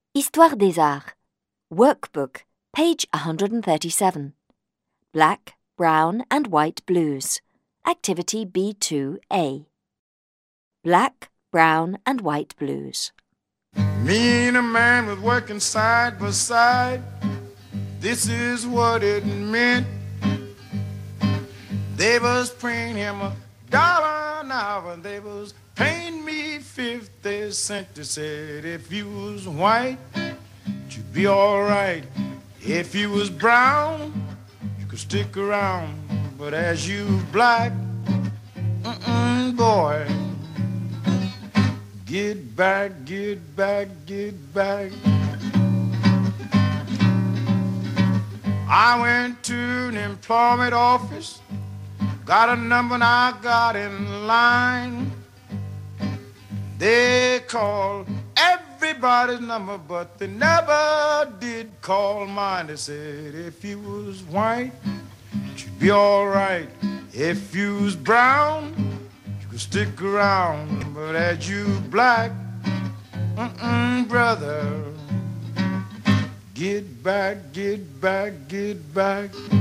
Histoire des Arts. Workbook, page 137. Black, Brown and White Blues. Activity B2A. Black, Brown and White Blues. Me and a man was working side by side. This is what it meant. They was paying him $1 an hour. They was paying me 50 cents. They said if you was white, you'd be all right. If you was brown, you could stick around. But as you black, boy, get back, get back, get back. I went to an employment office, got a number and I got in line. They called everybody's number, but they never did call mine. They said if you was white, you'd be all right. If you was brown, you could stick around. But as you black, brother, get back, get back, get back.